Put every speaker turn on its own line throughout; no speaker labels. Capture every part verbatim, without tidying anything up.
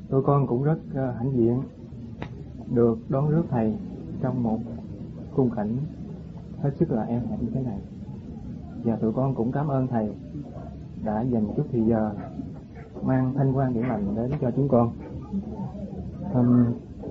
Tụi con cũng rất uh, hãnh diện được đón rước thầy trong một khung cảnh hết sức là eo hẹp như thế này. Và tụi con cũng cảm ơn thầy đã dành chút thời giờ mang thanh quan điển lành đến cho chúng con. Um,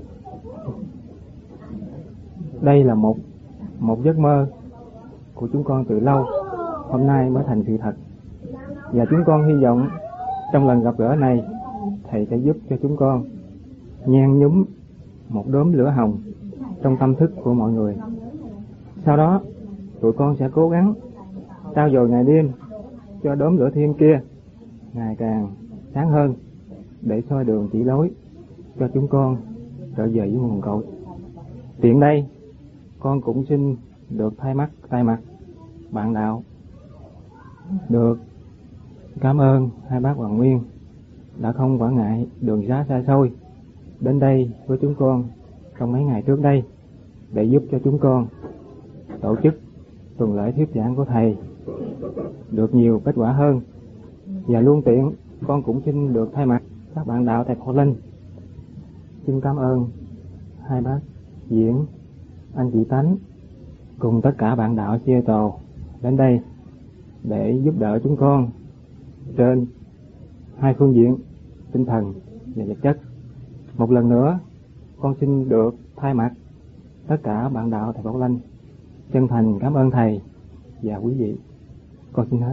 đây là một một giấc mơ của chúng con từ lâu, hôm nay mới thành sự thật. Và chúng con hy vọng trong lần gặp gỡ này, thầy sẽ giúp cho chúng con nhen nhúm một đốm lửa hồng trong tâm thức của mọi người. Sau đó, tụi con sẽ cố gắng trau dồi ngày đêm cho đốm lửa thiên kia ngày càng sáng hơn, để soi đường chỉ lối cho chúng con trở về với nguồn cội. Tiện đây, con cũng xin được thay mắt thay mặt bạn đạo được cảm ơn hai bác Hoàng Nguyên đã không quản ngại đường xá xa xôi đến đây với chúng con trong mấy ngày trước đây để giúp cho chúng con tổ chức tuần lễ thuyết giảng của thầy được nhiều kết quả hơn. Và luôn tiện, con cũng xin được thay mặt các bạn đạo tại Phổ Linh xin cảm ơn hai bác Diễn, anh chị Tánh cùng tất cả bạn đạo Seattle đến đây để giúp đỡ chúng con trên hai phương diện tinh thần và vật chất. Một lần nữa, con xin được thay mặt tất cả bạn đạo thầy Bảo Linh chân thành cảm ơn thầy và quý vị. Con xin hết.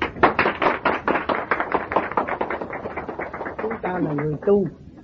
Chúng ta là người tu,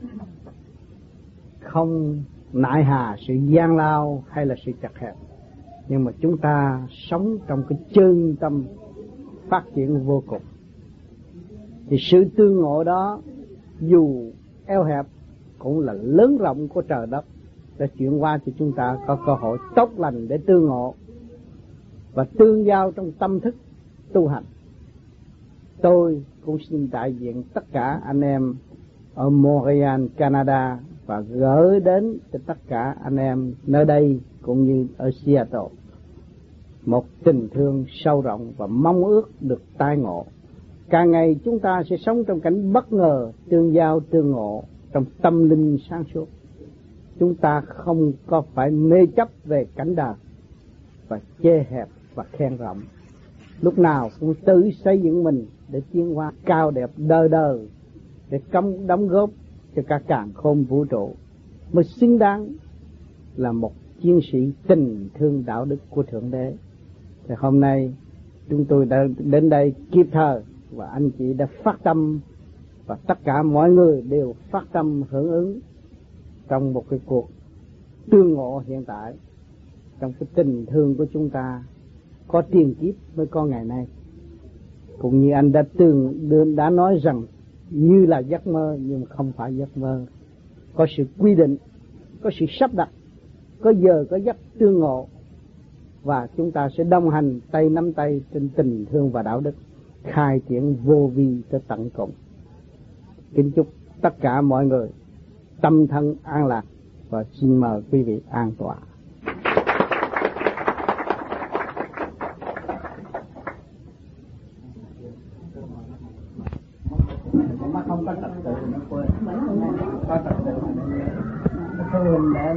không nại hà sự gian lao hay là sự chật hẹp, nhưng mà chúng ta sống trong cái chân tâm phát triển vô cùng. Thì sự tương ngộ đó dù eo hẹp cũng là lớn rộng của trời đất đã chuyển qua cho chúng ta có cơ hội tốt lành để tương ngộ và tương giao trong tâm thức tu hành. Tôi cũng xin đại diện tất cả anh em ở Montreal, Canada và gửi đến cho tất cả anh em nơi đây cũng như ở Seattle một tình thương sâu rộng và mong ước được tai ngộ. Càng ngày chúng ta sẽ sống trong cảnh bất ngờ, tương giao tương ngộ trong tâm linh sáng suốt. Chúng ta không có phải mê chấp về cảnh đời và chê hẹp và khen rộng. Lúc nào cũng tự xây dựng mình để tiến hóa cao đẹp đời đời, để công đóng góp cho cả càn khôn vũ trụ, mới xứng đáng là một chiến sĩ tình thương đạo đức của Thượng Đế. Thì hôm nay chúng tôi đã đến đây kịp thời và anh chị đã phát tâm và tất cả mọi người đều phát tâm hưởng ứng trong một cái cuộc tương ngộ hiện tại. Trong cái tình thương của chúng ta có tiền kiếp mới có ngày nay. Cũng như anh đã từng đã nói rằng như là giấc mơ nhưng mà không phải giấc mơ. Có sự quy định, có sự sắp đặt, có giờ có giấc tương ngộ và chúng ta sẽ đồng hành tay nắm tay trên tình thương và đạo đức, khai triển vô vi tới tận cùng. Kính chúc tất cả mọi người tâm thân an lạc và xin mời quý vị an tọa. Mắt không có trật tự nó quên, có trật tự nó quên để đó.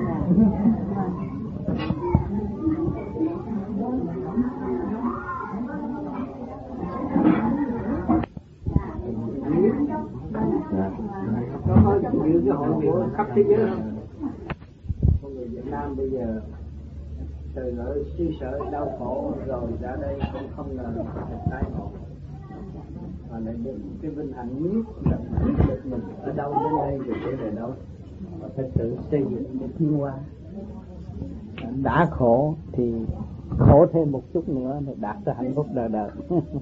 Có hơi như cái hội của khắp thế giới không? Con người Việt Nam bây giờ từ ở suy sở đau khổ rồi ra đây cũng không ngờ được tái ngộ và lại được cái vinh hạnh nhất là biết được mình ở đâu đến đây rồi sẽ về đâu và phải tự xây dựng để tiến qua. Đã khổ thì khổ thêm một chút nữa để đạt tới hạnh phúc đời đời.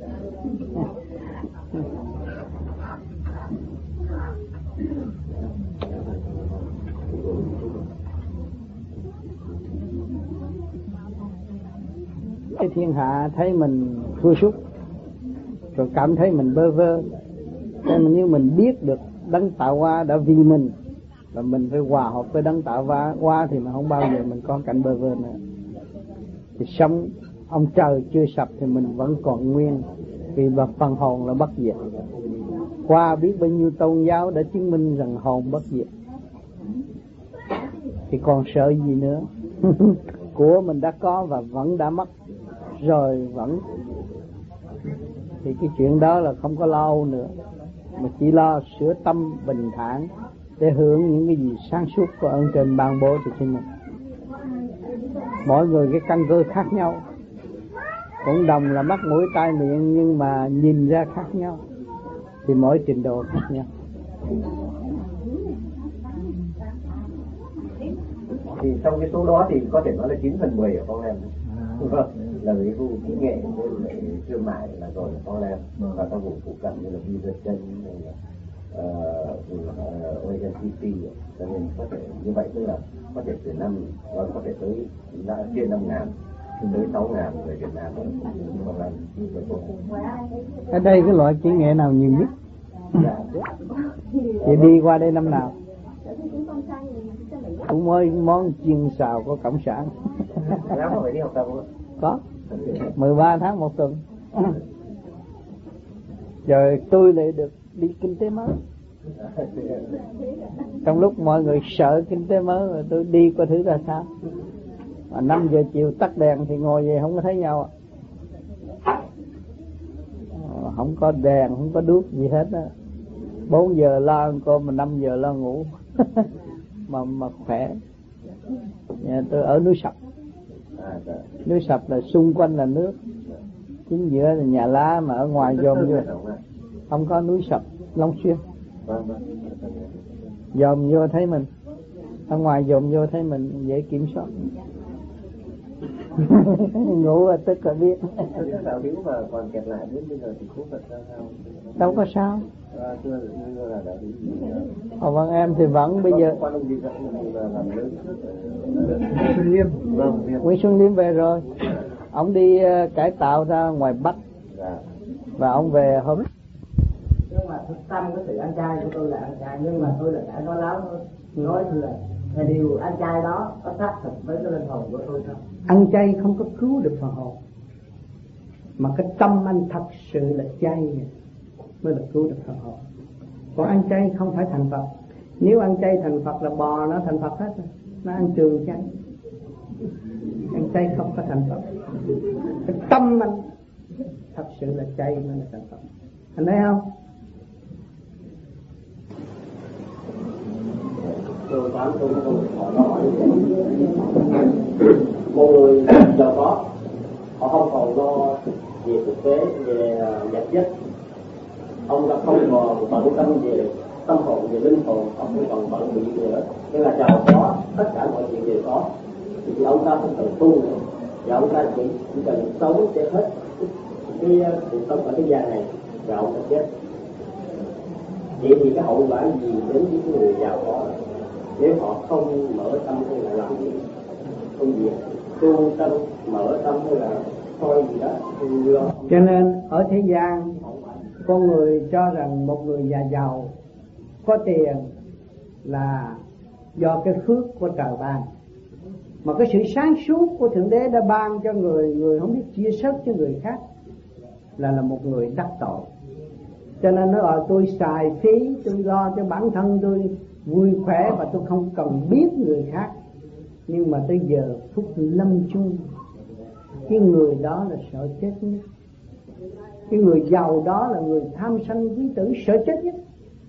Cái thiên hạ thấy mình thua sút rồi cảm thấy mình bơ vơ, nên nếu mình biết được đấng tạo hóa đã vì mình và mình phải hòa hợp với đấng tạo hóa hóa thì mình không bao giờ mình có cảnh bơ vơ nữa. Thì sống ông trời chưa sập thì mình vẫn còn nguyên, vì phần hồn là bất diệt. qua biết bao nhiêu tôn giáo đã chứng minh rằng hồn bất diệt, thì còn sợ gì nữa. Của mình đã có và vẫn đã mất rồi, vẫn thì cái chuyện đó là không có lo âu nữa, mà chỉ lo sửa tâm bình thản để hưởng những cái gì sáng suốt của ơn trên ban bố cho chính mình. Mỗi người cái căn cơ khác nhau, cũng đồng là mắt mũi tai miệng, nhưng mà nhìn ra khác nhau, thì mỗi trình độ khác nhau.
Thì trong cái số đó thì có thể nói là chín phần mười ở con em, vâng, là cái vụ kỹ nghệ với thương mại là rồi là con em, và các vùng phụ cận như là Visa chân hay là Oregon City, cho nên có thể như vậy, tức là có thể từ năm và có thể tới đã trên năm ngàn tới sáu ngàn người Việt Nam ở con em.
Ở đây cái loại kỹ nghệ nào nhiều nhất?
Dạ.
Chị đi qua đây năm nào? Cũng mới món chiên xào của cộng sản.
Lắm phải đi học tập không?
Có. mười ba tháng một tuần. Rồi tôi lại được đi kinh tế mới. Trong lúc mọi người sợ kinh tế mới rồi tôi đi coi thử ra sao. Mà năm giờ chiều tắt đèn thì ngồi về không có thấy nhau. Không có đèn, không có đuốc gì hết á. Bốn giờ lo ăn cơm mà năm giờ lo ngủ. mà mà khỏe. Nhà tôi ở núi Sập. Núi Sập là xung quanh là nước, chính giữa là nhà lá, mà ở ngoài dòm vô không có. Núi Sập Long Xuyên, dòm vô thấy mình, ở ngoài dòm vô thấy mình, dễ kiểm soát. Ngủ là tức là biết.
Sao nếu mà còn kẹt lại đến bây giờ thì khúc Phật ra sao?
Đâu có sao.
À, chưa như là đã đến gì nữa.
Ờ, vâng, em thì vẫn bây giờ.
Quan ông gì vậy là làm lớn trước.
Xuân Liêm.
Vâng,
Nguyễn Xuân Liêm về rồi. Ông đi uh, cải tạo ra ngoài Bắc.
dạ.
Và ông về hôm.
Nhưng mà thực tâm cái sự ăn chay của tôi là ăn chay, nhưng mà tôi là đã nói láo nói thừa là điều ăn chay đó có xác thực với cái linh hồn của tôi không?
Ăn chay không có cứu được phần hồn, mà cái tâm anh thật sự là chay mới được cứu được phần hồn. Còn ăn chay không phải thành Phật. Nếu ăn chay thành Phật là bò nó thành Phật hết rồi. Nó ăn trường chay. Ăn chay không có thành Phật. Cái tâm anh thật sự là chay mới là thành Phật. Anh thấy không?
Tôi tám tôi không hỏi nó hỏi một người giàu có, họ không còn lo về thực tế, về vật chất, ông đã không còn bận tâm về tâm hồn, về linh hồn, ông không còn bận bị nữa. Tức là giàu có, tất cả mọi chuyện đều có, thì ông ta không cần tu nữa, và ông ta chỉ, chỉ cần sống để hết cái cuộc sống ở cái gian này, và ông ta chết. Vậy thì cái hậu quả gì đến với cái người giàu có nếu họ không mở tâm hay là làm gì công việc tu tâm, mở tâm hay là thôi gì đó.
Cho nên ở thế gian con người cho rằng một người già giàu có tiền là do cái phước của trời ban, mà cái sự sáng suốt của Thượng Đế đã ban cho người, người không biết chia sớt cho người khác là là một người đắc tội. Cho nên nó gọi tôi xài phí, tôi lo cho bản thân tôi vui khỏe và tôi không cần biết người khác. Nhưng mà tới giờ phút lâm chung, cái người đó là sợ chết nhất. Cái người giàu đó là người tham sân quý tử, sợ chết nhất.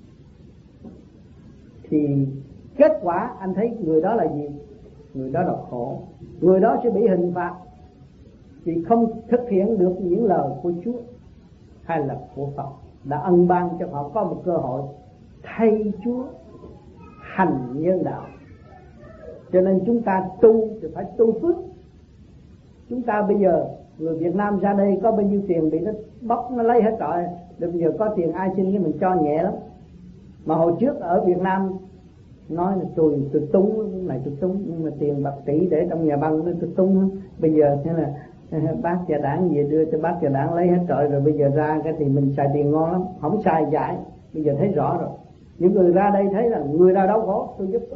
Thì kết quả anh thấy người đó là gì? Người đó là khổ. Người đó sẽ bị hình phạt vì không thực hiện được những lời của Chúa hay là của Phật đã ân ban cho họ có một cơ hội thay Chúa hành nhân đạo. Cho nên chúng ta tu thì phải tu phước. Chúng ta bây giờ người Việt Nam ra đây có bao nhiêu tiền bị nó bóc, nó lấy hết rồi. Bây giờ có tiền ai xin cái mình cho nhẹ lắm. Mà hồi trước ở Việt Nam nói là tôi tôi túng này tôi túng, nhưng mà tiền bạc tỷ để trong nhà băng nó tôi túng. Bây giờ thế là bác và đảng về đưa cho bác và đảng lấy hết rồi, rồi bây giờ ra cái thì mình xài tiền ngon lắm, không xài giải. Bây giờ thấy rõ rồi, những người ra đây thấy là người nào đau khổ tôi giúp.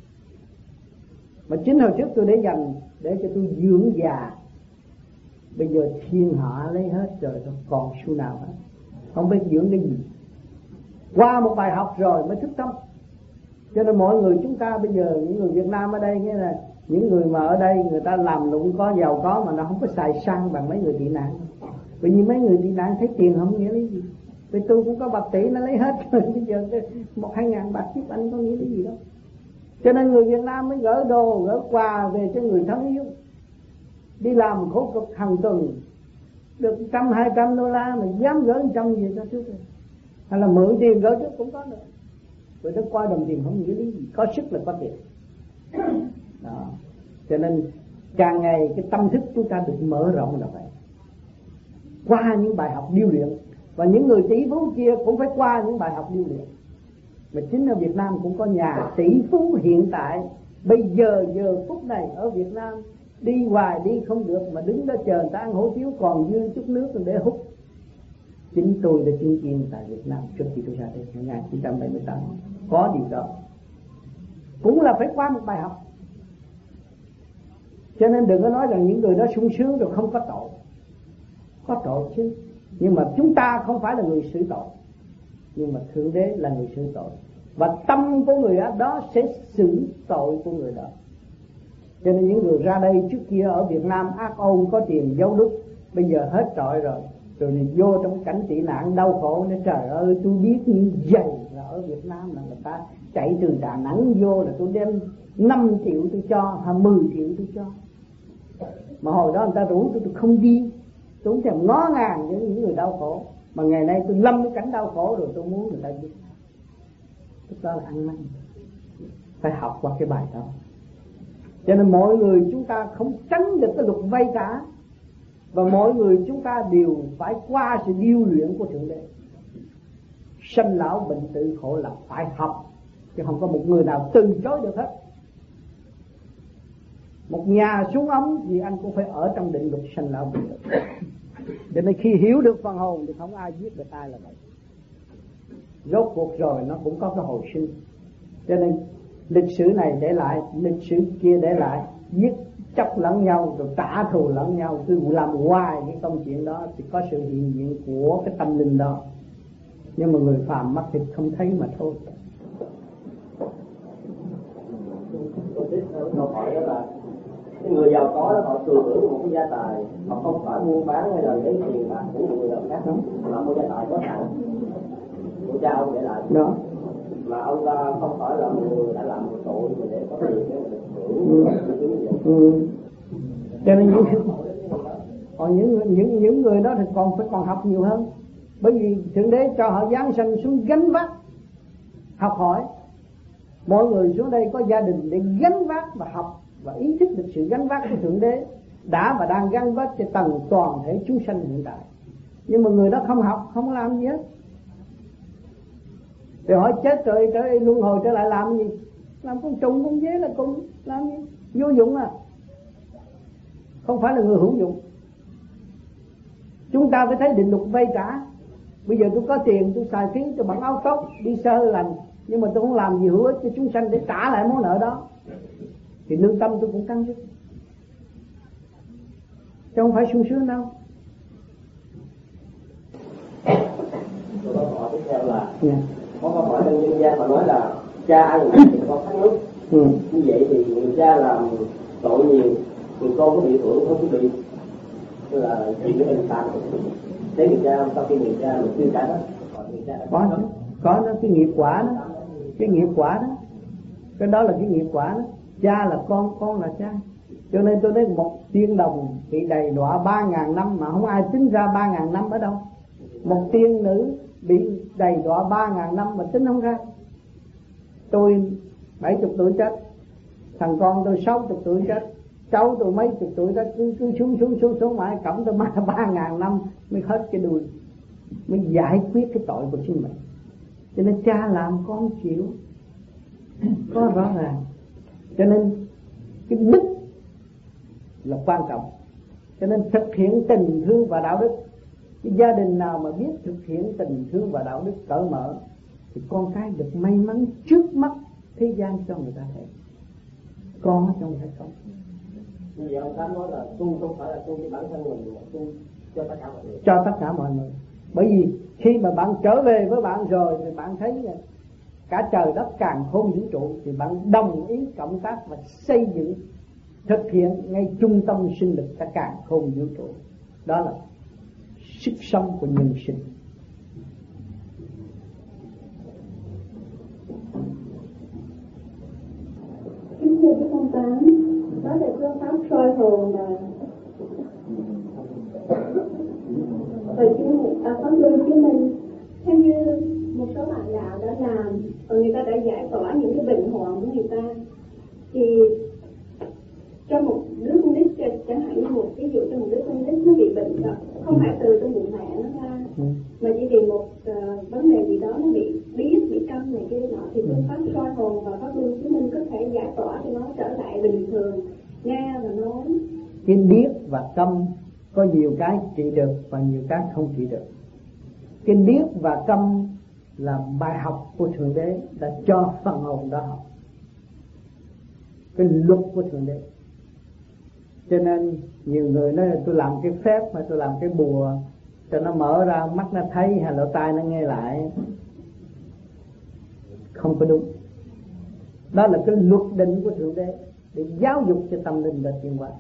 Mà chính hồi trước tôi để dành để cho tôi dưỡng già, bây giờ thiên hạ lấy hết rồi, còn xu nào hết, không biết dưỡng cái gì. qua một bài học rồi mới thức tâm. Cho nên mọi người chúng ta bây giờ, những người Việt Nam ở đây, nghĩa là những người mà ở đây người ta làm lụng có giàu có mà nó không có xài xăng bằng mấy người tị nạn. Bởi vì mấy người tị nạn thấy tiền không nghĩa lý gì. Vì tôi cũng có bạc tỷ nó lấy hết rồi, bây giờ một hai ngàn bạc giúp anh có nghĩa lý gì đâu. Cho nên người Việt Nam mới gỡ đồ, gỡ quà về cho người thân yêu. Đi làm khổ cực hàng tuần được trăm hai trăm đô la mà dám gỡ trăm gì cho trước rồi. Hay là mượn tiền gỡ trước cũng có được. Rồi nó coi đồng tiền không nghĩa lý gì, có sức là có tiền. Đó. Cho nên càng ngày cái tâm thức chúng ta được mở rộng là vậy. Qua những bài học điêu luyện. Và những người tỷ phú kia cũng phải qua những bài học điêu luyện. Mà chính ở Việt Nam cũng có nhà tỷ phú hiện tại. Bây giờ giờ phút này ở Việt Nam đi hoài đi không được mà đứng đó chờ người ta ăn hủ tiếu còn dư chút nước để hút. Chính tôi đã chứng kiến tại Việt Nam trước khi tôi ra đây năm một nghìn chín trăm bảy mươi tám. Có điều đó. Cũng là phải qua một bài học. Cho nên đừng có nói rằng những người đó sung sướng rồi không có tội. Có tội chứ. Nhưng mà chúng ta không phải là người xử tội. Nhưng mà Thượng Đế là người xử tội. Và tâm của người đó sẽ xử tội của người đó. Cho nên những người ra đây trước kia ở Việt Nam ác ôn có tiền giấu đức, bây giờ hết trọi rồi. Rồi thì vô trong cảnh tị nạn đau khổ. Nói trời ơi tôi biết như vậy là ở Việt Nam là người ta chạy từ Đà Nẵng vô là tôi đem năm triệu tôi cho hay mười triệu tôi cho. Mà hồi đó người ta rủ tôi tôi không đi. Tôi không thèm ngó ngàng với những người đau khổ. Mà ngày nay tôi lâm cái cảnh đau khổ rồi tôi muốn người ta biết. Tức đó là ăn năn. Phải học qua cái bài đó. Cho nên mọi người chúng ta không tránh được cái luật vay cả. Và mọi người chúng ta đều phải qua sự điêu luyện của Thượng Đế. Sanh lão bệnh tử khổ là phải học. Chứ không có một người nào từ chối được hết. Một nhà xuống ống thì anh cũng phải ở trong định luật sanh lão bệnh tử. Cho nên khi hiểu được phần hồn thì không ai giết được ai là vậy. Rốt cuộc rồi nó cũng có cái hồi sinh. Cho nên lịch sử này để lại, lịch sử kia để lại, giết chóc lẫn nhau rồi trả thù lẫn nhau, cứ làm hoài cái công chuyện đó thì có sự hiện diện của cái tâm linh đó. Nhưng mà người phàm mắt thì không thấy mà thôi.
Câu hỏi đó là cái người giàu có đó họ thừa hưởng một cái gia tài, họ không phải buôn bán hay là lấy tiền bạc của người nào khác, mà một gia tài có sẵn của cha ông để lại
đó.
Mà ông ta không phải là người đã làm một tội mà để có tiền để được hưởng.
Ừ. Cho nên những còn những những những người đó thì còn phải còn học nhiều hơn. Bởi vì Thượng Đế cho họ giáng sanh xuống gánh vác học hỏi. Mọi người xuống đây có gia đình để gánh vác và học và ý thức được sự gánh vác của Thượng Đế đã và đang gánh vác cho tầng toàn thể chúng sanh hiện tại. Nhưng mà người đó không học, không làm gì hết. Thì hỏi chết rồi trở lại luân hồi trở lại làm gì? Làm con trùng con dế là cùng làm gì? Vô dụng à. Không phải là người hữu dụng. Chúng ta phải thấy định luật vay trả. Bây giờ tôi có tiền tôi xài phí cho bằng áo tốt đi sơ lành, nhưng mà tôi không làm gì hữu ích cho chúng sanh để trả lại món nợ đó, thì lương tâm tôi cũng căng rứt. Chứ không phải sung sướng đâu.
Câu hỏi tiếp theo là
yeah.
Có câu hỏi trong dân gian họ nói là cha ăn thì con thắt nước.
ừ.
Như vậy thì người cha làm tội nhiều, người con có bị hưởng không có bị, tức là chuyện cái hình phạt đến người cha sau khi người cha mình chưa trả hết.
Có đó, có đó, cái nghiệp quả đó, cái nghiệp quả đó, cái đó là cái nghiệp quả đó. Cha là con, con là cha. Cho nên tôi nói một tiên đồng bị đầy đọa ba ngàn năm mà không ai tính ra ba ngàn năm ở đâu. Một tiên nữ bị đầy đọa ba ngàn năm mà tính không ra. Tôi bảy chục tuổi chết, thằng con tôi sáu chục tuổi chết, cháu tôi mấy chục tuổi chết, cứ, cứ xuống xuống xuống xuống mãi cộng tôi mất ba ngàn năm mới hết cái đuôi, mới giải quyết cái tội của chính mình. Cho nên cha làm con chịu, có rõ ràng. Cho nên cái đức là quan trọng. Cho nên thực hiện tình thương và đạo đức. Cái gia đình nào mà biết thực hiện tình thương và đạo đức cởi mở thì con cái được may mắn trước mắt thế gian cho người ta thấy. Con trong hay không.
Bây giờ ông Tám nói là tu không phải là tu với bản thân mình, mà tu cho tất cả mọi người.
Cho tất cả mọi người. Bởi vì Khi mà bạn trở về với bạn rồi thì bạn thấy cả trời đất càn khôn vũ trụ, thì bạn đồng ý cộng tác và xây dựng thực hiện ngay trung tâm sinh lực cả càn khôn vũ trụ. Đó là sức sống của nhân sinh.
Kính thưa Đức Ông Tám, nói về phương pháp soi hồn là về chuyên à, pháp luân chứng minh. Theo như một số bạn đạo đã làm và người ta đã giải tỏa những cái bệnh hoạn của người ta, thì cho một đứa con nít, chẳng hạn như một ví dụ cho một đứa con nít nó bị bệnh đó, không phải từ trong bụng mẹ nó ra, mà chỉ vì một uh, vấn đề gì đó nó bị điếc, bị câm này kia nọ, thì phương pháp soi hồn và pháp luân chứng minh có thể giải tỏa cho nó trở lại bình thường, nghe và nói.
Cái điếc và câm có nhiều cái trị được và nhiều cái không trị được. Cái điếc và câm là bài học của Thượng Đế đã cho phần hồn đó học, cái luật của Thượng Đế. Cho nên nhiều người nói là tôi làm cái phép mà tôi làm cái bùa cho nó mở ra mắt nó thấy hay lỗ tai nó nghe lại, không có đúng. Đó là cái luật định của Thượng Đế để giáo dục cho tâm linh và tiến hóa.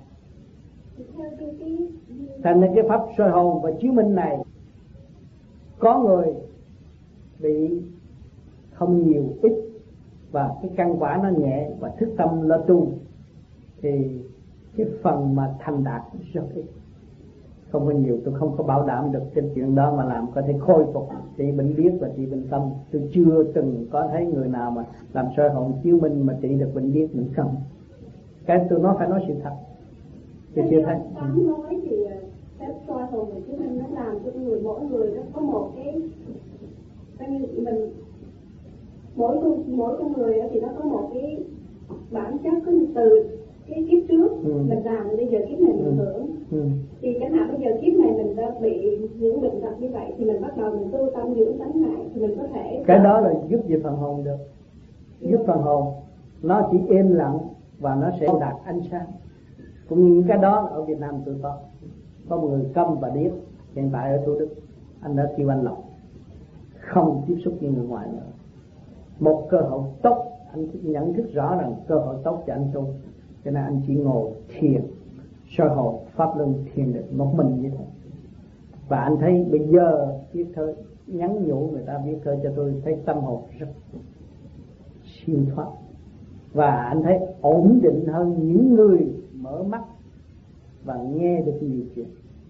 Thành nên cái pháp soi hồn và chiếu minh này, có người bị không nhiều ít và cái căn quả nó nhẹ và thức tâm lo tu, thì cái phần mà thành đạt rất ít, không có nhiều. Tôi không có bảo đảm được cái chuyện đó mà làm có thể khôi phục trị bệnh điếc và trị bệnh câm. Tôi chưa từng có thấy người nào mà làm soi hồn chiếu minh mà trị được bệnh điếc bệnh câm. Cái tôi nói phải nói sự thật. Tôi chưa thấy.
Tám nói thì phép soi hồn và chiếu minh nó làm cho người, mỗi người nó có một cái, coi như mình mỗi con mỗi con người thì nó có một cái bản chất, có như từ cái kiếp trước ừ. mình làm, bây giờ kiếp này mình ừ. hưởng ừ. thì chẳng hạn bây giờ kiếp này mình đã bị những bệnh tật như vậy, thì mình bắt đầu mình tu tâm dưỡng tánh lại, thì mình có thể
cái đó là giúp về phần hồn được, giúp phần hồn. Nó chỉ im lặng và nó sẽ đạt ánh sáng. Cũng như cái đó ở Việt Nam tôi có có một người câm và điếc hiện tại ở Thủ Đức, anh đã kêu anh Lộc không tiếp xúc với người ngoài nữa. Một cơ hội tốt, anh nhận thức rõ rằng cơ hội tốt cho anh tu, cho nên anh chỉ ngồi thiền soi hồn pháp luân thiền được một mình như thế. Và anh thấy bây giờ viết thơ nhắn nhủ người ta viết thơ cho tôi, thấy tâm hồn rất siêu thoát, và anh thấy ổn định hơn những người mở mắt và nghe được nhiều chuyện.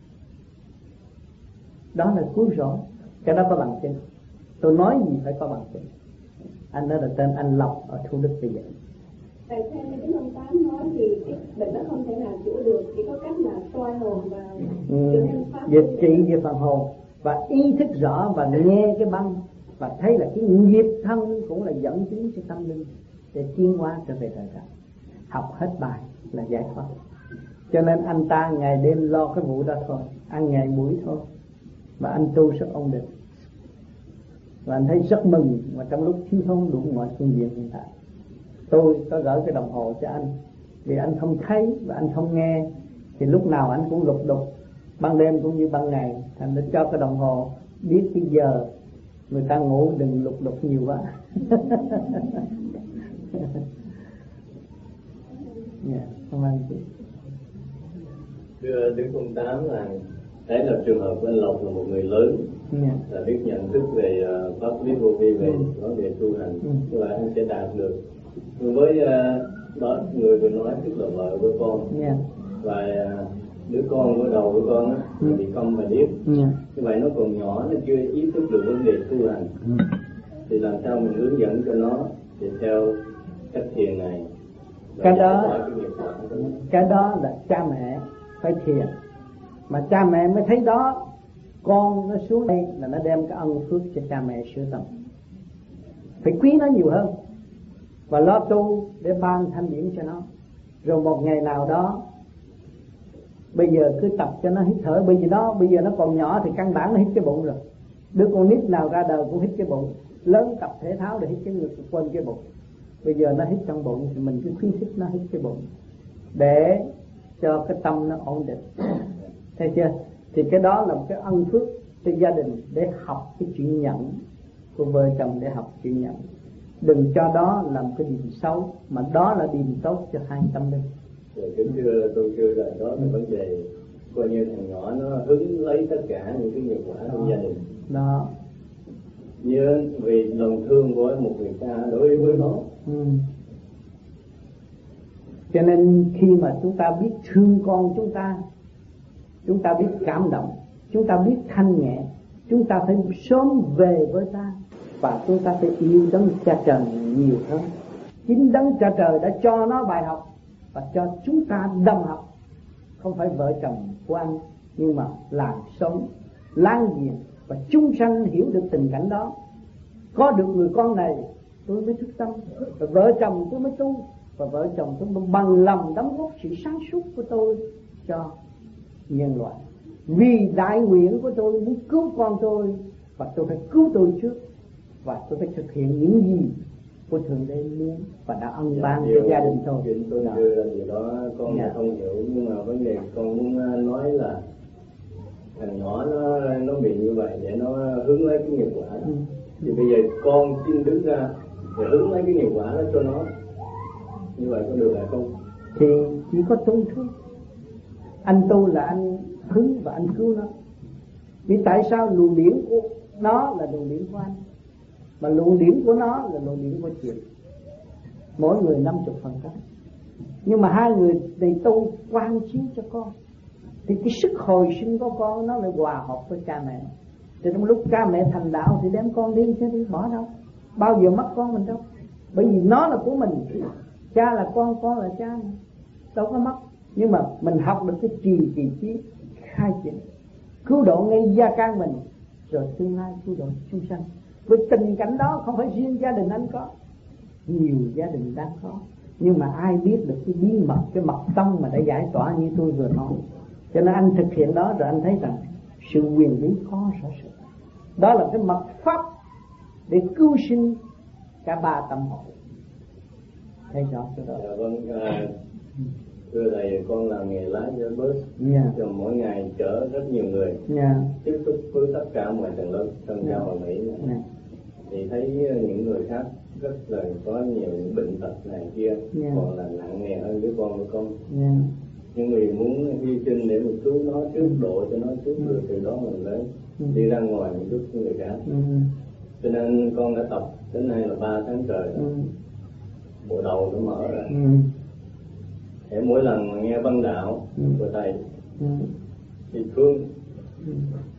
Đó là cứu rỗi. Cái đó có bằng chứng. Tôi nói gì phải có bằng chứng. Anh đó là tên anh Lộc ở Thủ Đức bây giờ.
Tại theo như cái ông Tám nói thì cái bệnh đó không thể nào chữa được, chỉ có cách là soi hồn và
ừ, dịch trị về phần hồn và ý thức rõ và nghe cái băng và thấy là cái nghiệp thân cũng là dẫn chứng cho tâm linh để tiến hóa trở về đời thật. Học hết bài là giải thoát. Cho nên anh ta ngày đêm lo cái vụ đó thôi, ăn ngày buổi thôi, và anh tu rất ổn định. Và anh thấy rất mừng, mà trong lúc thiếu thốn đủ mọi phương diện hiện tại. Tôi có gửi cái đồng hồ cho anh, vì anh không thấy và anh không nghe, thì lúc nào anh cũng lục đục, ban đêm cũng như ban ngày. Thành đã cho cái đồng hồ biết cái giờ người ta ngủ, đừng lục đục nhiều quá. Yeah, cảm ơn chị.
Thưa Đức Ông Tám, là đấy là trường hợp của anh Lộc là một người lớn, yeah. là biết nhận thức về uh, pháp lý vô vi, về mm. nói về tu hành, mm. và anh sẽ đạt được. Với uh, đó người vừa nói tức là vợ của con, yeah. và uh, đứa con của đầu của con á mm. bị câm và điếc, yeah. như vậy nó còn nhỏ, nó chưa ý thức được vấn đề tu hành, mm. thì làm sao mình hướng dẫn cho nó để theo cách thiền này.
Cái đó, cái đó là cha mẹ phải thiền, mà cha mẹ mới thấy đó. Con nó xuống đây là nó đem cái ân phước cho cha mẹ sửa tâm, phải quý nó nhiều hơn và lo tu để ban thanh điển cho nó. Rồi một ngày nào đó, bây giờ cứ tập cho nó hít thở. Bây giờ nó bây giờ nó còn nhỏ thì căn bản nó hít cái bụng rồi. Đứa con nít nào ra đời cũng hít cái bụng, lớn tập thể thao để hít cái ngực, quên cái bụng. Bây giờ nó hít trong bụng thì mình cứ khuyến khích nó hít cái bụng để cho cái tâm nó ổn định. Thấy chưa? Thì cái đó là một cái ân phước cho gia đình để học cái chuyện nhẫn của vợ chồng, để học chuyện nhẫn. Đừng cho đó làm cái điểm xấu, mà đó là điểm tốt cho hai tâm linh.
Rồi kính thưa tôi chưa là đó là vấn đề coi như thằng nhỏ nó hứng lấy tất cả những cái nghiệp quả trong gia đình.
Đó.
Như vì lòng thương của một người cha đối với nó.
Ừ. Cho nên khi mà chúng ta biết thương con chúng ta, chúng ta biết cảm động, chúng ta biết thanh nhẹ, chúng ta phải sớm về với ta, và chúng ta phải yêu đấng cha trời nhiều hơn. Chính đấng cha trời đã cho nó bài học và cho chúng ta đồng học, không phải vợ chồng của anh, nhưng mà làng sống, láng giềng và chúng sanh hiểu được tình cảnh đó. Có được người con này tôi mới thức tâm, và vợ chồng tôi mới tu, và vợ chồng tôi mới bằng lòng đóng góp sự sáng suốt của tôi cho nhân loại. Vì đại nguyện của tôi muốn cứu con tôi, và tôi phải cứu tôi trước, và tôi phải thực hiện những gì của Thượng Đế muốn và đã ân ban
dạ,
cho gia đình tôi.
Chuyện tôi
đó.
đưa ra điều đó con
dạ.
không hiểu, nhưng mà vấn đề con muốn nói là thằng nhỏ nó nó bị như vậy để nó hướng lấy cái nghiệp quả đó. Ừ. Thì bây giờ con xin đứng ra để hướng lấy cái nghiệp quả đó cho nó, như vậy có được hay không?
Thì chỉ có tu thôi. Anh tu là anh hứng và anh cứu nó. Vì tại sao luồng điển của nó là luồng điển của anh, mà luồng điển của nó là luồng điển của chị. Mỗi người năm chục phần trăm. Nhưng mà hai người này tu quan chiếu cho con, thì cái sức hồi sinh của con nó lại hòa hợp với cha mẹ. Thì trong lúc cha mẹ thành đạo thì đem con đi chứ đi bỏ đâu, bao giờ mất con mình đâu. Bởi vì nó là của mình, cha là con, con là cha mà, đâu có mất. Nhưng mà mình học được cái trì kỳ trí khai triển, cứu độ ngay gia can mình, rồi tương lai cứu độ chúng sanh. Với tình cảnh đó không phải riêng gia đình anh có, nhiều gia đình đang có, nhưng mà ai biết được cái bí mật, cái mật tông mà đã giải tỏa như tôi vừa nói. Cho nên anh thực hiện đó rồi anh thấy rằng sự quyền bí khó rõ sự. Đó là cái mật pháp để cứu sinh cả ba tâm hồn. Thấy rõ cái đó.
Dạ vâng. À, thưa thầy, con làm nghề lái cho bus,
yeah.
Rồi mỗi ngày chở rất nhiều người,
yeah.
tiếp xúc với tất cả mọi tầng lớp trong xã hội Mỹ này. Yeah. Thì thấy những người khác rất là có nhiều những bệnh tật này kia, yeah. Còn là nặng nề hơn đứa con của con. Yeah. Nhưng người muốn hy sinh để mình cứu nó trước, độ cho nó trước, rồi từ đó mình lấy mm. đi ra ngoài mình giúp người khác. Mm. Cho nên con đã tập đến nay là ba tháng trời rồi. Mm. Bộ đầu nó mở ra. Mm. Để mỗi lần mà nghe băng đạo mm. của thầy mm. thì thương mm.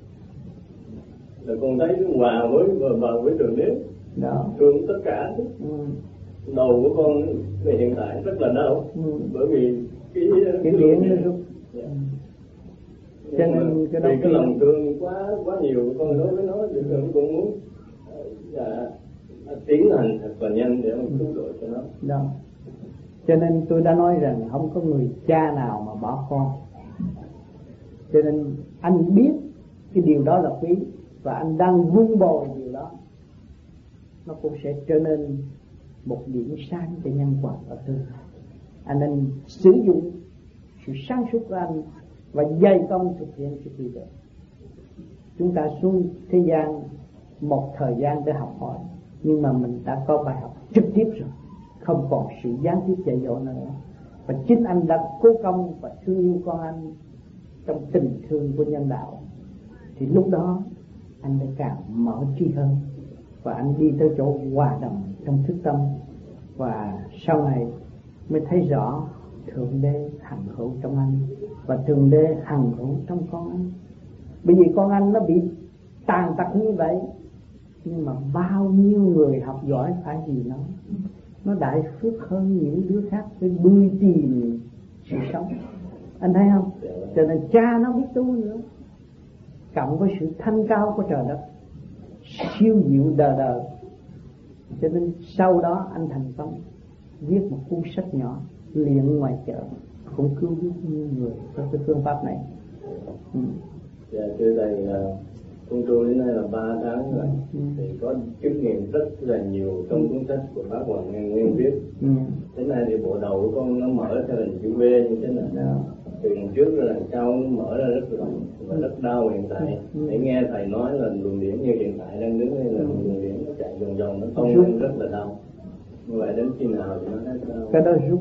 là con thấy hòa với vào với Thượng Đế, thương tất cả. Mm. Đầu của con về hiện tại rất là đau, mm. bởi vì cái cái điện nó rút. Yeah. Cho nên cái, cái lòng thương quá quá nhiều con đối với nó, thì con cũng muốn dạ, tiến hành thật là nhanh để mà cứu độ cho nó.
Đó. Cho nên tôi đã nói rằng không có người cha nào mà bỏ con. Cho nên anh biết cái điều đó là quý, và anh đang vun bồi điều đó, nó cũng sẽ trở nên một điểm sáng cho nhân quả ở tương lai. Anh nên sử dụng sự sáng suốt của anh và dày công thực hiện sự kỳ vọng. Chúng ta xuống thế gian một thời gian để học hỏi, nhưng mà mình đã có bài học trực tiếp rồi, không còn sự gián tiếp dạy dỗ nữa. Và chính anh đã cố công và thương yêu con anh trong tình thương của nhân đạo, thì lúc đó anh đã càng mở trí hơn, và anh đi tới chỗ hòa đồng trong thức tâm. Và sau này mới thấy rõ Thượng Đế hằng hữu trong anh, và Thượng Đế hằng hữu trong con anh. Bởi vì con anh nó bị tàn tật như vậy, nhưng mà bao nhiêu người học giỏi phải gì nó nó đại phước hơn những đứa khác với bươi tìm sự sống. Anh thấy không? Cho nên cha nó biết tu nữa, cộng với sự thanh cao của trời đất, siêu diệu đời đời. Cho nên sau đó anh thành công viết một cuốn sách nhỏ liền ngoài chợ, cũng cứu biết nhiều người với cái phương pháp này. Ừ.
Dạ thưa thầy, con tu đến nay là ba tháng rồi, ừ. Thì có kinh nghiệm rất là nhiều trong cuốn sách của Pháp Hoàng Nguyên viết. Ừ. Thế này thì bộ đầu của con nó mở theo hình chữ V như thế này. Đó. từ đằng trước ra đằng sau mở ra rất rộng và rất đau hiện tại. Để nghe thầy nói là luồng điển như hiện tại đang đứng đây là luồng điển nó chạy vòng vòng nó tông lên rất là đau. Như vậy đến khi nào thì nó hết đau?
Cái đó rút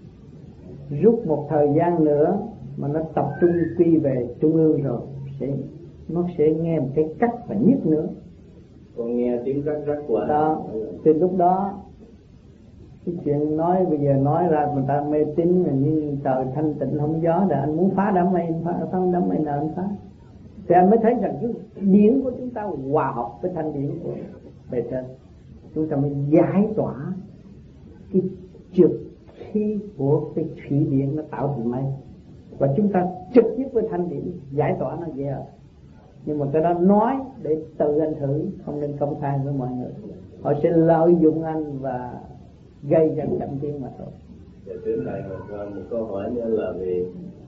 rút một thời gian nữa mà nó tập trung quy về trung ương rồi sẽ nó sẽ nghe một cái cách và nhất nữa.
Con nghe tiếng rắc rắc qua
đó. Từ lúc đó cái chuyện nói bây giờ nói ra người ta mê tín là như trời thanh tịnh không gió, là anh muốn phá đám mây anh phá, không đám mây nào anh phá. Thì anh mới thấy rằng cái điển của chúng ta hòa hợp với thanh điển của bề trên, chúng ta mới giải tỏa cái trượt khí của cái thủy điện nó tạo thành mây, và chúng ta trực tiếp với thanh điển giải tỏa nó dễ rồi. Nhưng mà cái đó nói để tự anh thử, không nên công khai với mọi người, họ sẽ lợi dụng anh và gây ra chậm tiến mà thôi.
Dạ, thưa thầy, một, một câu hỏi nữa là vì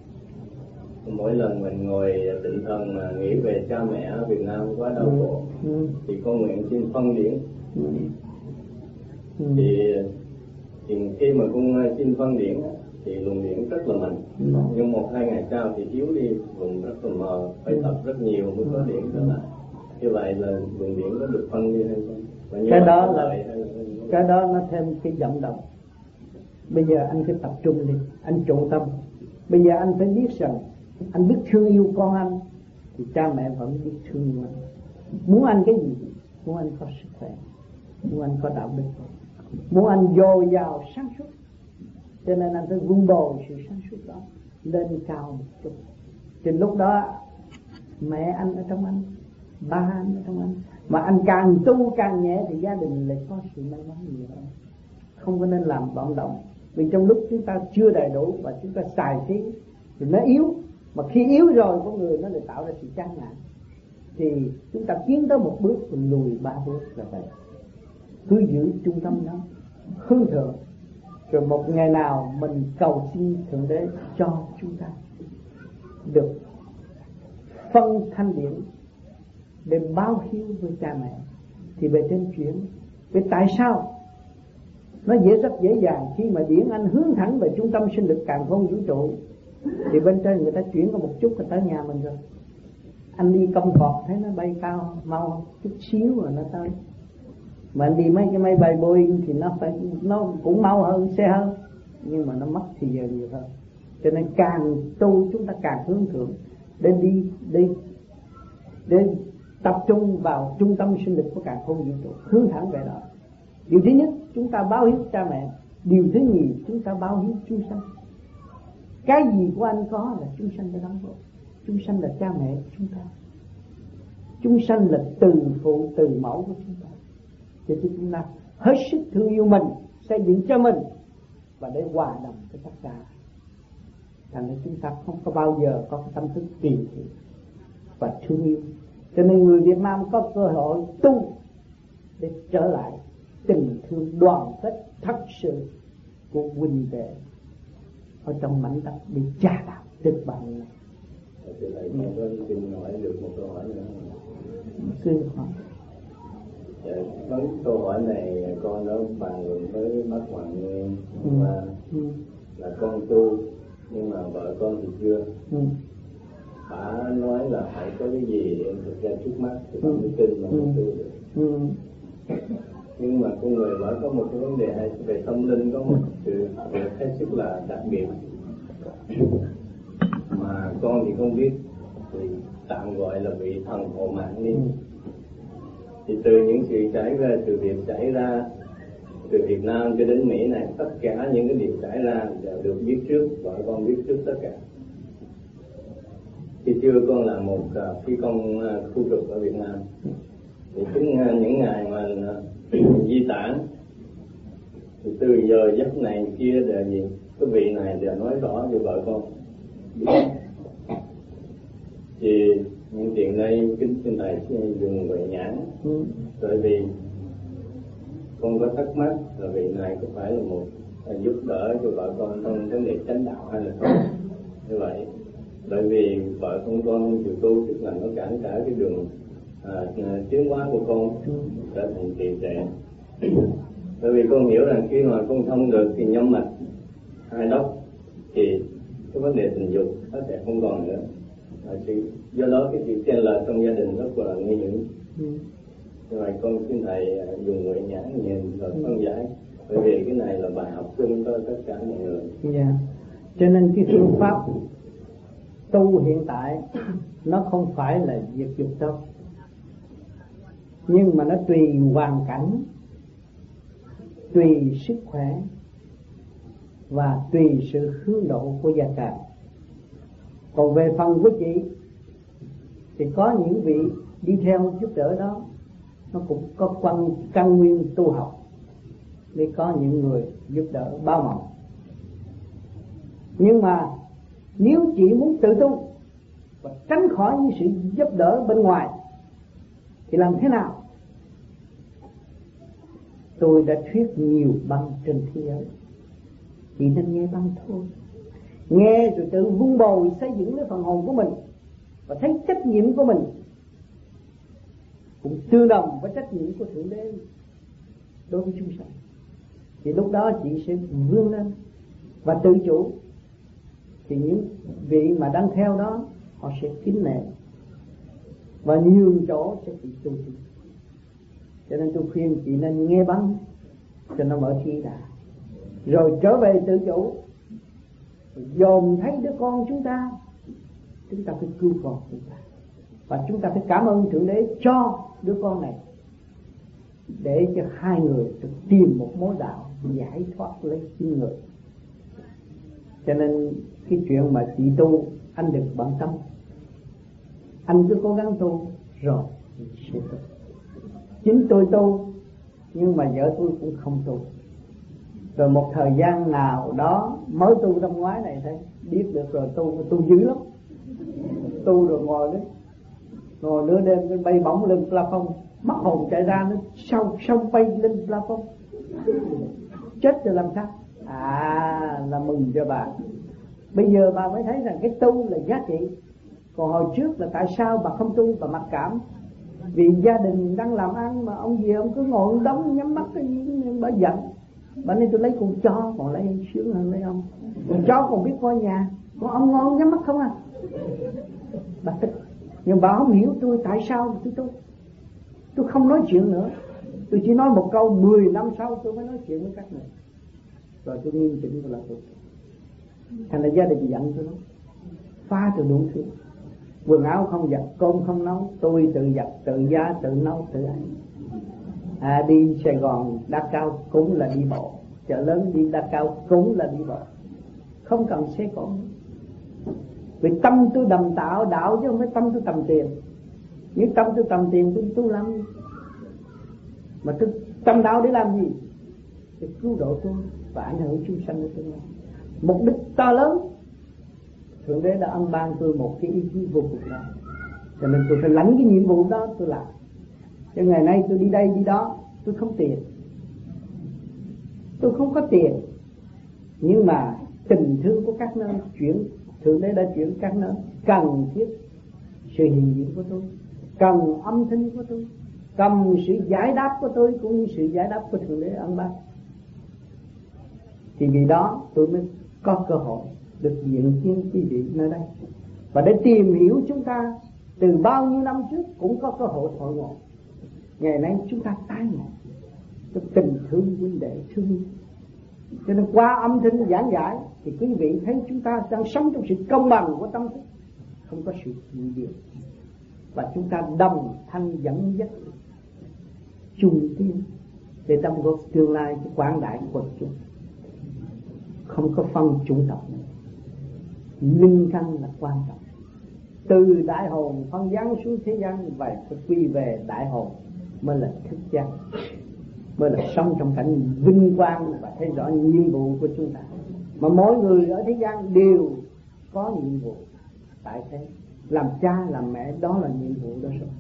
mỗi lần mình ngồi định thần mà nghĩ về cha mẹ ở Việt Nam quá đau khổ, ừ. Ừ. thì con nguyện xin phân điển. Ừ. Ừ. Thì, thì khi mà con xin phân điển thì luồng điển rất là mạnh, ừ. nhưng một hai ngày sau thì yếu đi, vùng rất là mờ, phải ừ. tập rất nhiều mới có điển trở lại. Như vậy là luồng điển có được phân đi hay không?
Cái đó là, là cái đó nó thêm cái vận động. Bây giờ anh cứ tập trung đi, anh trụ tâm. Bây giờ anh phải biết rằng anh biết thương yêu con anh thì cha mẹ vẫn biết thương yêu anh. Muốn anh cái gì? Muốn anh có sức khỏe, muốn anh có đạo đức, muốn anh dồi dào sáng suốt. Cho nên anh phải vun bồi sự sáng suốt đó lên cao một chút. Thì lúc đó mẹ anh ở trong anh, ba anh ở trong anh, mà anh càng tu càng nhẹ thì gia đình lại có sự may mắn nhiều hơn. Không có nên làm vọng động, vì trong lúc chúng ta chưa đầy đủ và chúng ta xài khí thì nó yếu, mà khi yếu rồi con người nó lại tạo ra sự chán nản. Thì chúng ta tiến tới một bước rồi lùi ba bước là vậy. Cứ giữ trung tâm đó hướng thượng, rồi một ngày nào mình cầu xin Thượng Đế cho chúng ta được phân thanh điển để báo hiếu với cha mẹ thì về trên chuyển. Vì tại sao nó dễ rất dễ dàng khi mà điển anh hướng thẳng về trung tâm sinh lực càn khôn vũ trụ thì bên trên người ta chuyển có một chút là tới nhà mình rồi. Anh đi công cọt thấy nó bay cao mau chút xíu rồi nó tới, mà anh đi mấy cái máy bay Boeing thì nó phải nó cũng mau hơn xe hơn, nhưng mà nó mất thì giờ nhiều hơn. Cho nên càng tu chúng ta càng hướng thượng để đi đi để tập trung vào trung tâm sinh lực của càn khôn vũ trụ, hướng thẳng về đó. Điều thứ nhất chúng ta báo hiếu cha mẹ, điều thứ nhì chúng ta báo hiếu chúng sanh. Cái gì của anh có là chúng sanh đã đóng góp. Chúng sanh là cha mẹ của chúng ta, chúng sanh là từ phụ từ mẫu của chúng ta. Cho nên chúng ta hết sức thương yêu mình, xây dựng cho mình và để hòa đồng với tất cả. Thành ra chúng ta không có bao giờ có cái tâm thức tìm hiểu và thương yêu. Cho nên người Việt Nam có cơ hội tu để trở lại tình thương đoàn kết thật sự của huynh đệ ở trong mảnh đất bị cha đạo được bao nhiêu này.
Thưa thầy, con có xin hỏi được một câu hỏi nữa.
Xin hỏi.
Dạ, với câu hỏi này con đã bàn luận với bác Hoàng Nguyên và ừ. ừ. là con tu nhưng mà vợ con thì chưa. Ừ. Bà nói là phải có cái gì em thực ra trước mắt thì con mới tin mà không tu được. Ừ. Nhưng mà con người vợ có một cái vấn đề về tâm linh, có một sự hết sức là đặc biệt mà con thì không biết, thì tạm gọi là vị thần hộ mạng đi. Thì từ những sự xảy ra, từ việc xảy ra từ Việt Nam cho đến Mỹ này, tất cả những cái điều xảy ra đều được biết trước, vợ con biết trước tất cả. Khi xưa con là một uh, phi công uh, khu trục ở Việt Nam, thì chính uh, những ngày mà uh, di tản thì từ giờ giấc này kia đều gì cái vị này đều nói rõ cho vợ con biết. Thì những chuyện đây kính xin thầy dùng huệ nhãn, ừ. bởi vì con có thắc mắc là vị này có phải là một là giúp đỡ cho vợ con trong vấn đề chánh đạo hay là không. Như vậy bởi vì vợ con con chịu tu tức là nó cản trở cái đường à, tiến hóa của con trở thành trì trệ. Bởi vì con hiểu rằng khi mà con thông được thì nhâm mạch hai đốc thì cái vấn đề tình dục nó sẽ không còn nữa. À, sự, do đó cái sự chen lệch trong gia đình rất là nguy hiểm. Ừ. Nhưng mà con xin thầy dùng nguyện nhãn nhìn và phân giải, bởi vì cái này là bài học chung cho tất cả mọi người.
Yeah. Cho nên cái phương pháp tu hiện tại nó không phải là diệt dục đâu, nhưng mà nó tùy hoàn cảnh, tùy sức khỏe và tùy sự hướng độ của gia cảnh. Còn về phần của chị thì có những vị đi theo giúp đỡ đó, nó cũng có căn, căn nguyên tu học, để có những người giúp đỡ bao mộng. Nhưng mà nếu chị muốn tự tu và tránh khỏi những sự giúp đỡ bên ngoài thì làm thế nào? Tôi đã thuyết nhiều băng trên thế giới, chị nên nghe băng thôi. Nghe rồi tự vun bồi xây dựng cái phần hồn của mình và thấy trách nhiệm của mình cũng tương đồng với trách nhiệm của Thượng Đế đối với chúng sanh, thì lúc đó chị sẽ vươn lên và tự chủ. Thì những vị mà đang theo đó họ sẽ kính nể và nhường chỗ cho chị tu. Cho nên tôi khuyên chị nên nghe băng cho nó mở trí đã, rồi trở về tự chủ, dòm thấy đứa con chúng ta, chúng ta phải cứu con chúng ta, và chúng ta phải cảm ơn Thượng Đế cho đứa con này, để cho hai người được tìm một mối đạo giải thoát lấy chính người. Cho nên cái chuyện mà chị tu, anh đừng bận tâm, anh cứ cố gắng tu rồi sẽ tu. Chính tôi tu, nhưng mà vợ tôi cũng không tu. Rồi một thời gian nào đó mới tu năm ngoái này thấy biết được rồi tu tu dữ lắm. Tu rồi ngồi đấy, ngồi nửa đêm cái bay bổng lên plafond, mất hồn chạy ra nó sau sông bay lên plafond, chết rồi làm sao? À, là mừng cho bà. Bây giờ bà mới thấy rằng cái tu là giá trị. Còn hồi trước là tại sao bà không tu, bà mặc cảm? Vì gia đình đang làm ăn mà ông gì ông cứ ngồi đóng nhắm mắt cái gì, bà giận. Bà nên tôi lấy con chó còn lấy sướng hơn lấy ông. Con chó còn biết coi nhà, còn ông ngon nhắm mắt không à. Bà tức. Nhưng bà không hiểu tôi tại sao tôi tu. Tôi không nói chuyện nữa. Tôi chỉ nói một câu, mười năm sau tôi mới nói chuyện với các người. Rồi tôi nghiêm chỉnh tôi là tôi. Thành là gia đình giận tôi lắm, phá tôi đủ thứ. Quần áo không giặt, cơm không nấu, tôi tự giặt, tự giá, tự nấu, tự ăn. À, đi Sài Gòn Đa Cao cũng là đi bộ, chợ lớn đi Đa Cao cũng là đi bộ, không cần xe cộ. Vì tâm tôi đầm tạo đạo chứ không phải tâm tôi tầm tiền. Nếu tâm tôi tầm tiền tôi tu làm gì? Mà tôi tâm đạo để làm gì? Để cứu độ tôi và ảnh hưởng chúng sanh của tôi. Mục đích to lớn. Thượng Đế đã ân ban tôi một cái ý chí vô cùng lớn, cho nên tôi phải lãnh cái nhiệm vụ đó tôi làm. Cho ngày nay tôi đi đây đi đó, tôi không tiền, tôi không có tiền, nhưng mà tình thương của các nơi chuyển, Thượng Đế đã chuyển các nơi cần thiết sự hiện diện của tôi, cần âm thanh của tôi, cần sự giải đáp của tôi cũng như sự giải đáp của Thượng Đế ân ban. Thì vì đó tôi mới có cơ hội được diện kiến quý vị nơi đây, và để tìm hiểu chúng ta từ bao nhiêu năm trước cũng có cơ hội hội ngộ. Ngày nay chúng ta tái ngộ, cái tình thương huynh đệ thương. Cho nên qua âm thanh giảng giải thì quý vị thấy chúng ta đang sống trong sự công bằng của tâm thức, không có sự dị biệt, và chúng ta đồng thanh dẫn dắt chung tiến để đóng góp tương lai của quảng đại của quần chúng, không có phân chủng tộc. Linh căn là quan trọng. Từ đại hồn phân giáng xuống thế gian và phải quy về đại hồn mới là thức giác, mới là sống trong cảnh vinh quang và thấy rõ nhiệm vụ của chúng ta. Mà mỗi người ở thế gian đều có nhiệm vụ tại thế. Làm cha làm mẹ đó là nhiệm vụ đó rồi.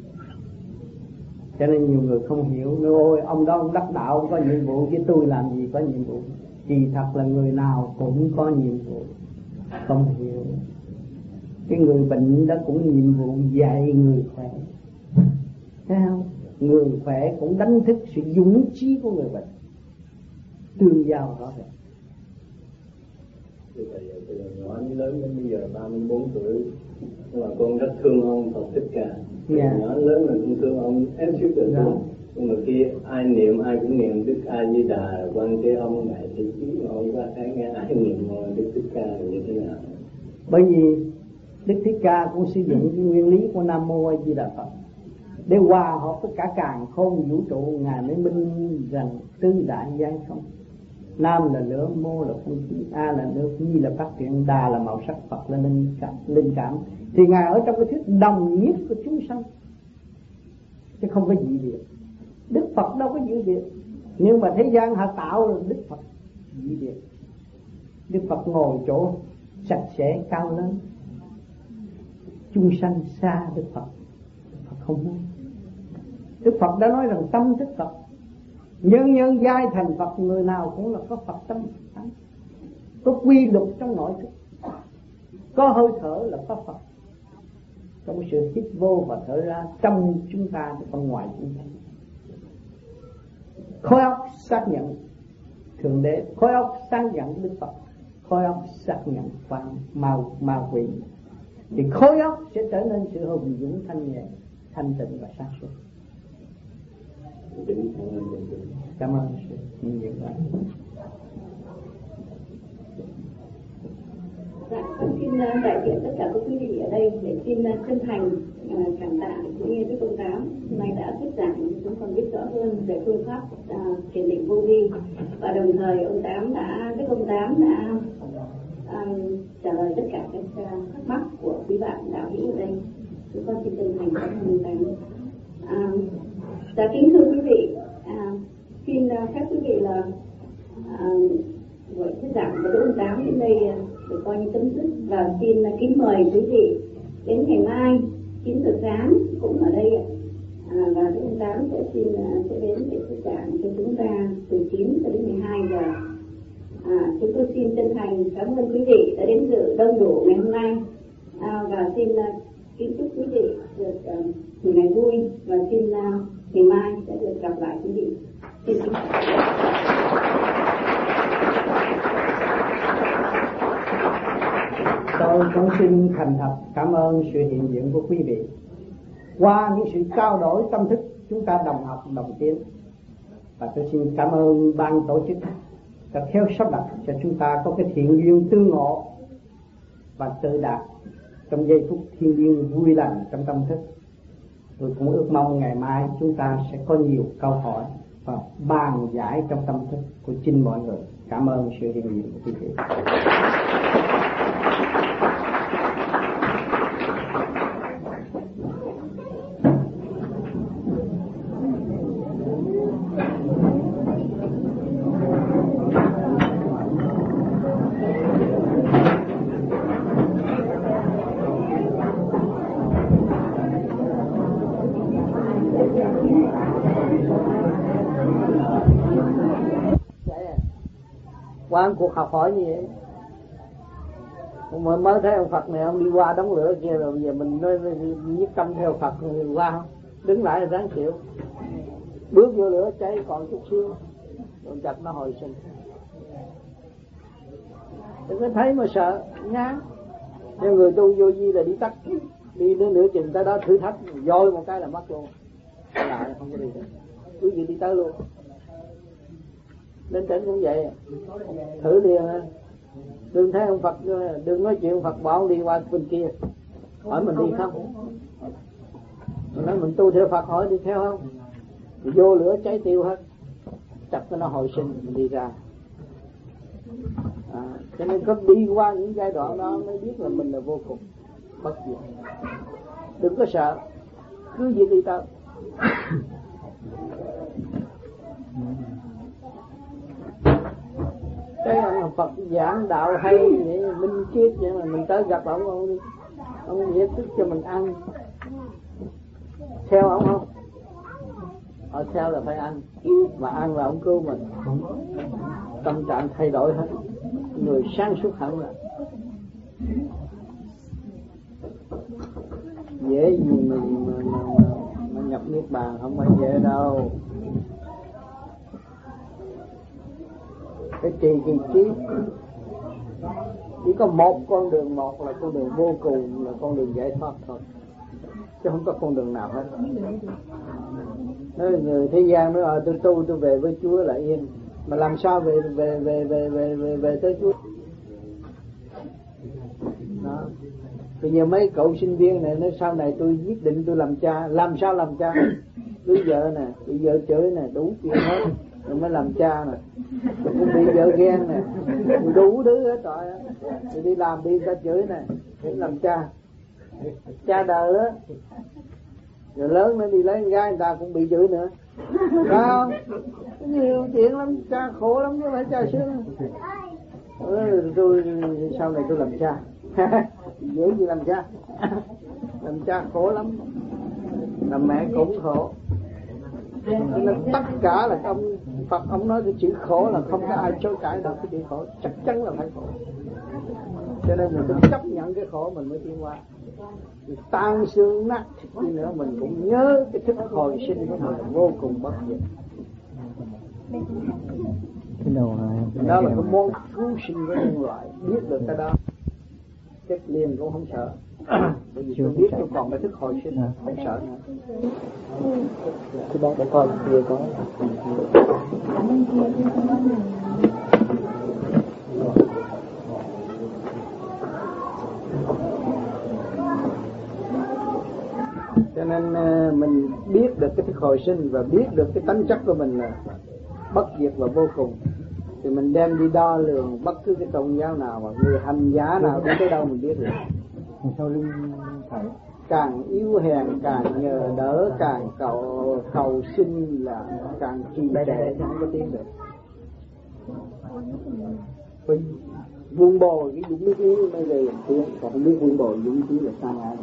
Cho nên nhiều người không hiểu, nói ôi ông đó ông đắc đạo ông có nhiệm vụ chứ tôi làm gì có nhiệm vụ. Thì thật là người nào cũng có nhiệm vụ, không hiểu. Cái người bệnh đó cũng nhiệm vụ dạy người khỏe, thấy không? Người khỏe cũng đánh thức sự dũng chí của người bệnh, tương giao rõ ràng.
Như vậy từ nhỏ đến lớn đến bây giờ ba mươi bốn tuổi, nhưng mà con rất thương ông Phật Thích Ca. Yeah. Nhỏ lớn mình cũng thương ông em suýt được thương. Nhưng mà khi ai niệm ai cũng niệm Đức A Di Đà, quan thế ông ngài thì chí ngồi qua thấy nghe ai niệm Đức Thích Ca như thế nào.
Bởi vì Đức Thích Ca cũng sử dụng cái nguyên lý của Nam Mô A Di Đà Phật để hòa hợp với cả càn khôn vũ trụ. Ngài mới minh rằng tứ đại giai không. Nam là lửa, mô là không khí, A là nước, Nhi là phát triển, Đà là màu sắc, Phật là linh cảm, linh cảm. Thì Ngài ở trong cái thuyết đồng nhất của chúng sanh, chứ không có dị biệt. Đức Phật đâu có dị biệt, nhưng mà thế gian họ tạo được Đức Phật dị biệt. Đức Phật ngồi chỗ sạch sẽ cao lớn, chúng sanh xa Đức Phật. Đức Phật không muốn. Đức Phật đã nói rằng tâm thức Phật, nhân nhân giai thành Phật, người nào cũng là có Phật tâm, có quy luật trong nội thức, có hơi thở là có Phật. Trong sự hít vô và thở ra trong chúng ta chứ không ngoài chúng ta. Khối óc xác nhận Thượng Đế, khối óc xác nhận Đức Phật, khối óc xác nhận quan ma ma quỷ, thì khối óc sẽ trở nên sự hùng dũng thanh nhẹ, thanh tịnh và sáng suốt. Cảm ơn sự nhiều quá.
Dạ, con xin đại diện tất cả các quý vị ở đây để xin chân thành uh, cảm tạ cũng như với công tám hôm nay đã thuyết giảng chúng con biết rõ hơn về phương pháp uh, thiền định vô vi, và đồng thời ông tám đã đức ông tám đã uh, trả lời tất cả các uh, thắc mắc của quý bạn đạo hữu ở đây. Chúng con xin chân thành cảm ơn ông tám. Uh, dạ, kính thưa quý vị, uh, xin uh, phép quý vị là uh, buổi thuyết giảng của ông tám đến đây uh, để coi như chấm dứt, và xin kính mời quý vị đến ngày mai chín giờ sáng cũng ở đây ạ. À, và ông tám sẽ xin sẽ đến để thuyết giảng cho chúng ta từ chín cho đến mười hai giờ. À, chúng tôi xin chân thành cảm ơn quý vị đã đến dự đông đủ ngày hôm nay, à, và xin uh, kính chúc quý vị được uh, một ngày vui, và xin uh, ngày mai sẽ được gặp lại quý vị. Xin kính
Tôi cũng xin thành thật cảm ơn sự hiện diện của quý vị. Qua những sự trao đổi tâm thức, chúng ta đồng học, đồng tiến. Và tôi xin cảm ơn ban tổ chức đã khéo sắp đặt cho chúng ta có cái thiện duyên tương ngộ và tự đạt trong giây phút thiên liêng vui lành trong tâm thức. Tôi cũng ước mong ngày mai chúng ta sẽ có nhiều câu hỏi và bàn giải trong tâm thức của chính mọi người. Cảm ơn sự hiện diện của quý vị.
Qua một cuộc học hỏi như vậy, mới mới thấy ông Phật này ông đi qua đống lửa kia rồi, bây giờ mình nói nhất tâm theo Phật rồi qua không, đứng lại là ráng chịu, bước vô lửa cháy còn chút xíu rồi chặt nó hồi sinh. Đừng có thấy mà sợ nhá. Nếu người tu vô vi là đi tắt, đi đến nửa chừng tới đó thử thách dôi một cái là mất luôn, lại không có đi được, cứ gì đi tới luôn. Lên tỉnh cũng vậy, thử liền, đừng thấy ông Phật, đừng nói chuyện ông Phật bỏ ông đi qua bên kia, hỏi mình đi không? Mình nói mình tu theo Phật, hỏi đi theo không? Thì vô lửa cháy tiêu hết, chặt cho nó hồi sinh, mình đi ra. À, cho nên có đi qua những giai đoạn đó mới biết là mình là vô cùng bất diệt. Đừng có sợ, cứ việc đi tới. Cái ông Phật giảng đạo hay vậy, minh triết vậy mà mình tới gặp ông, ông ông giải thích cho mình ăn, theo ông không? Ở theo là phải ăn, mà ăn là ông cứu mình, tâm trạng thay đổi hết, người sáng suốt hẳn là dễ gì mình mà, mà, mà, mà nhập niết bàn, không phải dễ đâu. Cái trì kỳ trí Chỉ có một con đường, một là con đường vô cùng, là con đường giải thoát thôi, chứ không có con đường nào hết. Nói người thế gian nói ờ tôi tu tôi về với Chúa là yên, mà làm sao về về về về về về, về tới Chúa? Đó. Bây giờ mấy cậu sinh viên này nói sau này tôi quyết định tôi làm cha, làm sao làm cha? Cưới vợ nè, bị vợ chửi nè, đủ chuyện hết rồi mới làm cha nè, cũng bị vợ ghen nè, đủ thứ hết rồi. Rồi đi làm đi ta chửi nè, để làm cha, cha đời á. Rồi lớn nó đi lấy con gái người ta cũng bị chửi nữa, phải không? Nhiều chuyện lắm, cha khổ lắm chứ không phải cha sướng. Ừ, tôi sau này tôi làm cha. Dễ gì làm cha. Làm cha khổ lắm, làm mẹ cũng khổ. Nên tất cả là ông Phật ông nói cái chữ khổ là không có ai chối cãi được cái chữ khổ, chắc chắn là phải khổ. Cho nên mình phải chấp nhận cái khổ mình mới tiến qua. Tan xương nát thịt đi nữa mình cũng nhớ cái thức hồi sinh của mình là vô cùng bất diệt. Đó là cái môn cứu sinh của nhân loại, biết được cái đó chết liền cũng không sợ. Bởi vì tôi biết tôi còn cái thức hồi sinh, không sợ nữa.
Cái bác đã coi kia có.
Cho nên mình biết được cái thức hồi sinh và biết được cái tánh chất của mình là bất diệt và vô cùng, thì mình đem đi đo lường bất cứ cái tôn giáo nào mà người hành giả nào đi tới đâu mình biết được.
Sau lưng thầy
càng yếu hèn càng nhờ đỡ, càng cầu cầu xin là càng trì trệ chứ không có tiến được. Phải vuông bồi cái dũng khí mới về tiến, còn không biết vuông bồi dũng khí là sai ai.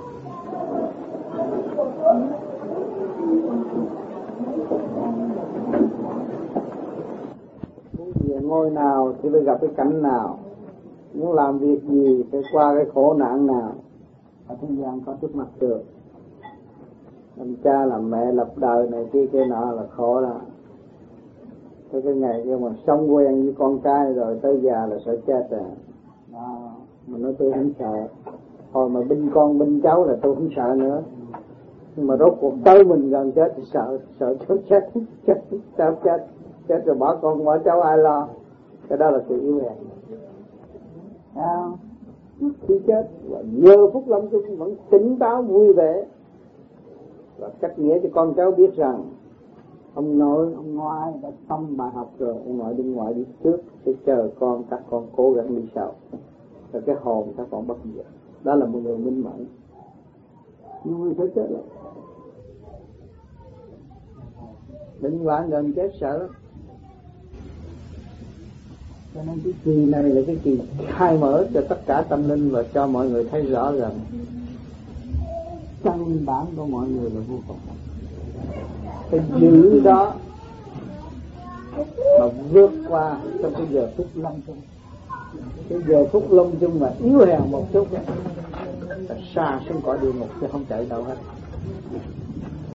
Muốn về ngôi nào thì phải gặp cái cảnh nào, muốn làm việc gì phải qua cái khổ nạn nào, ở thế gian có trước mặt được. Làm cha làm mẹ lập đời này kia kia nọ là khổ đó. Thế cái ngày kia mà sống quen với con cái rồi tới già là sợ chết à. Đó, mà nói tôi không sợ. Hồi mà binh con binh cháu là tôi không sợ nữa. Nhưng mà rốt cuộc tới mình gần chết thì sợ, sợ chết chết, chết, chết, chết, chết rồi bỏ con bỏ cháu ai lo. Cái đó là sự yếu hèn. À, trước khi chết và nhờ phút lâm chung vẫn tỉnh táo vui vẻ và cách nghĩa cho con cháu biết rằng ông nội ông ngoại đã xong bài học rồi, ông ngoại đi ngoại đi trước để chờ con, các con cố gắng đi sau rồi cái hồn các con bất diệt. Đó là một người minh mẫn. Nhưng người phải chết rồi, định hoạn gần chết sợ lắm. Cho nên cái kỳ này là cái kỳ khai mở cho tất cả tâm linh và cho mọi người thấy rõ rằng căn bản của mọi người là vô cùng. Phải giữ đó mà vượt qua trong cái giờ phút lâm chung. Cái giờ phút lâm chung mà yếu hèn một chút là xa xuống cõi địa ngục chứ không chạy đâu hết.